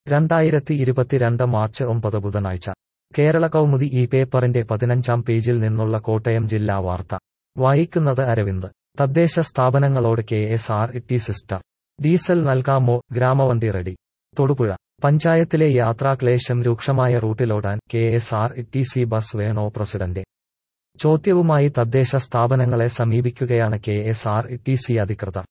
2022 March 9 ബുധനാഴ്ച കേരള കൗമുദി ഈ പേപ്പറിന്റെ 15-ാം പേജിൽ നിന്നുള്ള കോട്ടയം ജില്ലാ വാർത്ത വായിക്കുന്നത് അരവിന്ദ്. തദ്ദേശ സ്ഥാപനങ്ങളോട് KSRTC സിസ്റ്റർ ഡീസൽ നൽകാമോ, ഗ്രാമവണ്ടി റെഡി. തൊടുപുഴ പഞ്ചായത്തിലെ യാത്രാക്ലേശം രൂക്ഷമായ റൂട്ടിലോടാൻ KSRTC ബസ് വേണോ? പ്രസിഡന്റ് ചോദ്യവുമായി തദ്ദേശ സ്ഥാപനങ്ങളെ സമീപിക്കുകയാണ് KSRTC അധികൃതർ.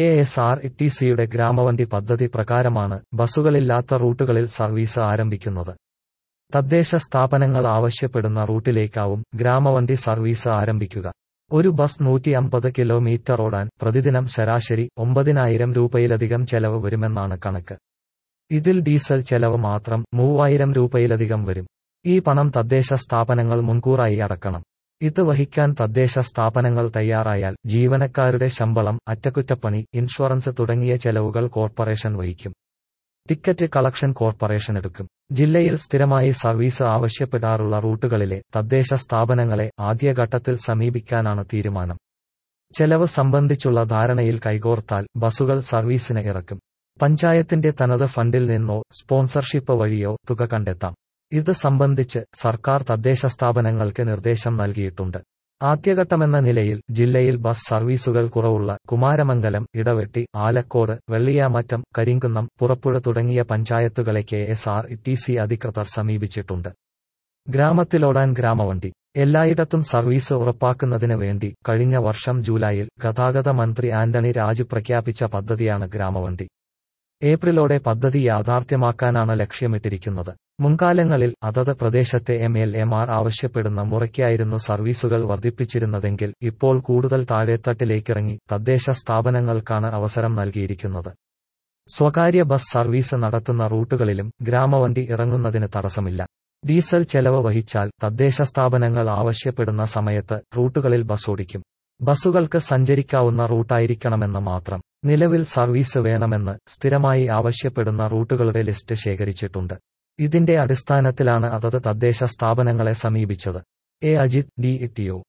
KSRTCയുടെ ഗ്രാമവണ്ടി പദ്ധതി പ്രകാരമാണ് ബസുകളില്ലാത്ത റൂട്ടുകളിൽ സർവീസ് ആരംഭിക്കുന്നത്. തദ്ദേശ സ്ഥാപനങ്ങൾ ആവശ്യപ്പെടുന്ന റൂട്ടിലേക്കാവും ഗ്രാമവണ്ടി സർവീസ് ആരംഭിക്കുക. ഒരു ബസ് 150 കിലോമീറ്റർ ഓടാൻ പ്രതിദിനം ശരാശരി 9,000 രൂപയിലധികം ചെലവ് വരുമെന്നാണ് കണക്ക്. ഇതിൽ ഡീസൽ ചെലവ് മാത്രം 3,000 രൂപയിലധികം വരും. ഈ പണം തദ്ദേശ സ്ഥാപനങ്ങൾ മുൻകൂറായി അടക്കണം. ഇത് വഹിക്കാൻ തദ്ദേശ സ്ഥാപനങ്ങൾ തയ്യാറായാൽ ജീവനക്കാരുടെ ശമ്പളം, അറ്റകുറ്റപ്പണി, ഇൻഷുറൻസ് തുടങ്ങിയ ചെലവുകൾ കോർപ്പറേഷൻ വഹിക്കും. ടിക്കറ്റ് കളക്ഷൻ കോർപ്പറേഷൻ എടുക്കും. ജില്ലയിൽ സ്ഥിരമായി സർവീസ് ആവശ്യപ്പെടാറുള്ള റൂട്ടുകളിലെ തദ്ദേശ സ്ഥാപനങ്ങളെ ആദ്യഘട്ടത്തിൽ സമീപിക്കാനാണ് തീരുമാനം. ചെലവ് സംബന്ധിച്ചുള്ള ധാരണയിൽ കൈകോർത്താൽ ബസുകൾ സർവീസിന് ഇറക്കും. പഞ്ചായത്തിന്റെ തനത് ഫണ്ടിൽ നിന്നോ സ്പോൺസർഷിപ്പ് വഴിയോ തുക കണ്ടെത്താം. ഇത് സംബന്ധിച്ച് സർക്കാർ തദ്ദേശ സ്ഥാപനങ്ങൾക്ക് നിർദ്ദേശം നൽകിയിട്ടുണ്ട്. ആദ്യഘട്ടമെന്ന നിലയിൽ ജില്ലയിൽ ബസ് സർവീസുകൾ കുറവുള്ള കുമാരമംഗലം, ഇടവെട്ടി, ആലക്കോട്, വെള്ളിയാമറ്റം, കരിങ്കുന്നം, പുറപ്പുഴ തുടങ്ങിയ പഞ്ചായത്തുകളെ KSRTC അധികൃതർ സമീപിച്ചിട്ടുണ്ട്. ഗ്രാമത്തിലോടാൻ ഗ്രാമവണ്ടി എല്ലായിടത്തും സർവീസ് ഉറപ്പാക്കുന്നതിന് വേണ്ടി കഴിഞ്ഞ വർഷം ജൂലൈയിൽ ഗതാഗത മന്ത്രി ആന്റണി രാജു പ്രഖ്യാപിച്ച പദ്ധതിയാണ് ഗ്രാമവണ്ടി. ഏപ്രിലോടെ പദ്ധതി യാഥാർത്ഥ്യമാക്കാനാണ് ലക്ഷ്യമിട്ടിരിക്കുന്നത്. മുൻകാലങ്ങളിൽ അതത് പ്രദേശത്തെ MLAമാർ ആവശ്യപ്പെടുന്ന മുറയ്ക്കായിരുന്നു സർവീസുകൾ വർദ്ധിപ്പിച്ചിരുന്നതെങ്കിൽ ഇപ്പോൾ കൂടുതൽ താഴെത്തട്ടിലേക്കിറങ്ങി തദ്ദേശ സ്ഥാപനങ്ങൾക്കാണ് അവസരം നൽകിയിരിക്കുന്നത്. സ്വകാര്യ ബസ് സർവീസ് നടത്തുന്ന റൂട്ടുകളിലും ഗ്രാമവണ്ടി ഇറങ്ങുന്നതിന് തടസ്സമില്ല. ഡീസൽ ചെലവ് വഹിച്ചാൽ തദ്ദേശ സ്ഥാപനങ്ങൾ ആവശ്യപ്പെടുന്ന സമയത്ത് റൂട്ടുകളിൽ ബസ് ഓടിക്കും. ബസുകൾക്ക് സഞ്ചരിക്കാവുന്ന റൂട്ടായിരിക്കണമെന്ന് മാത്രം. നിലവിൽ സർവീസ് വേണമെന്ന് സ്ഥിരമായി ആവശ്യപ്പെടുന്ന റൂട്ടുകളുടെ ലിസ്റ്റ് ശേഖരിച്ചിട്ടുണ്ട്. ഇതിന്റെ അടിസ്ഥാനത്തിലാണ് അതത് തദ്ദേശ സ്ഥാപനങ്ങളെ സമീപിച്ചത്. അജിത്, DETO.